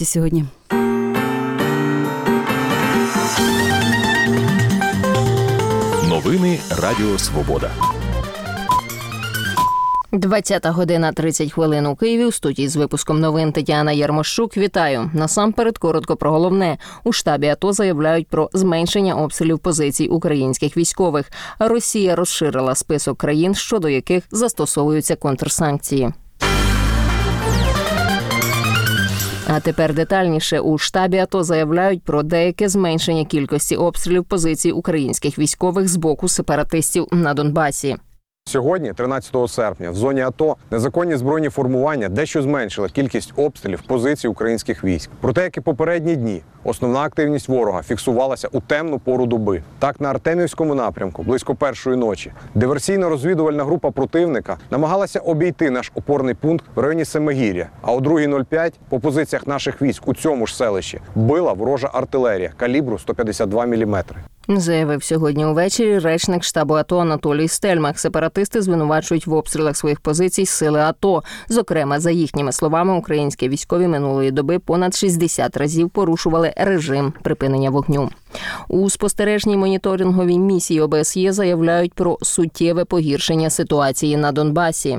Сьогодні. Новини Радіо Свобода. 20:30 у Києві. У студії з випуском новин Тетяна Ярмощук. Вітаю. Насамперед, коротко про головне. У штабі АТО заявляють про зменшення обстрілів позицій українських військових. Росія розширила список країн, щодо яких застосовуються контрсанкції. А тепер детальніше. У штабі АТО заявляють про деяке зменшення кількості обстрілів позицій українських військових з боку сепаратистів на Донбасі. Сьогодні, 13 серпня, в зоні АТО незаконні збройні формування дещо зменшили кількість обстрілів позицій українських військ. Проте, як і попередні дні, основна активність ворога фіксувалася у темну пору доби. Так, на Артемівському напрямку, близько першої ночі, диверсійно-розвідувальна група противника намагалася обійти наш опорний пункт в районі Семигір'я, а о 2:05 по позиціях наших військ у цьому ж селищі била ворожа артилерія калібру 152 мм. Заявив сьогодні увечері речник штабу АТО Анатолій Стельмах. Сепаратисти звинувачують в обстрілах своїх позицій сили АТО. Зокрема, за їхніми словами, українські військові минулої доби понад 60 разів порушували режим припинення вогню. У спостережній моніторинговій місії ОБСЄ заявляють про суттєве погіршення ситуації на Донбасі.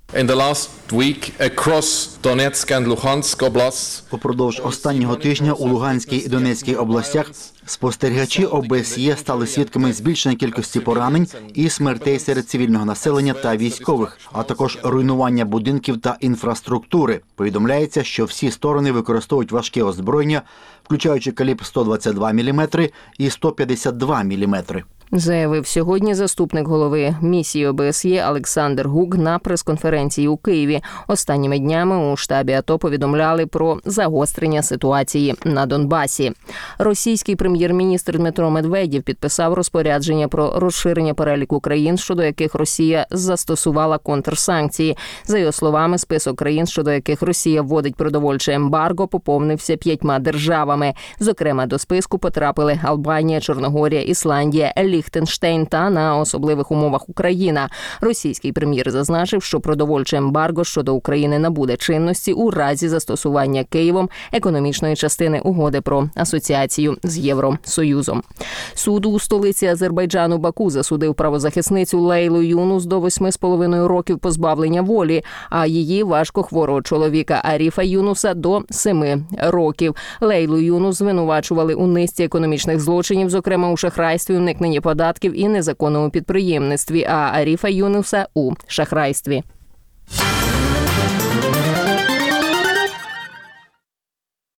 Упродовж останнього тижня у Луганській і Донецькій областях спостерігачі ОБСЄ стали свідками збільшення кількості поранень і смертей серед цивільного населення та військових, а також руйнування будинків та інфраструктури. Повідомляється, що всі сторони використовують важке озброєння, включаючи калібр 122 мм і 152 мм. Заявив сьогодні заступник голови місії ОБСЄ Олександр Гук на прес-конференції у Києві. Останніми днями у штабі АТО повідомляли про загострення ситуації на Донбасі. Російський прем'єр-міністр Дмитро Медведєв підписав розпорядження про розширення переліку країн, щодо яких Росія застосувала контрсанкції. За його словами, список країн, щодо яких Росія вводить продовольче ембарго, поповнився 5 державами. Зокрема, до списку потрапили Албанія, Чорногорія, Ісландія, Ліхтенштейн та, на особливих умовах, Україна. Російський прем'єр зазначив, що продовольче ембарго щодо України набуде чинності у разі застосування Києвом економічної частини угоди про асоціацію з Євросоюзом. Суд у столиці Азербайджану Баку засудив правозахисницю Лейлу Юнус до 8,5 років позбавлення волі, а її важкохворого чоловіка Аріфа Юнуса до 7 років. Лейлу Юнус звинувачували у низці економічних злочинів, зокрема у шахрайстві, уникненні податків і незаконному підприємництві, а Аріфа Юнуса у шахрайстві.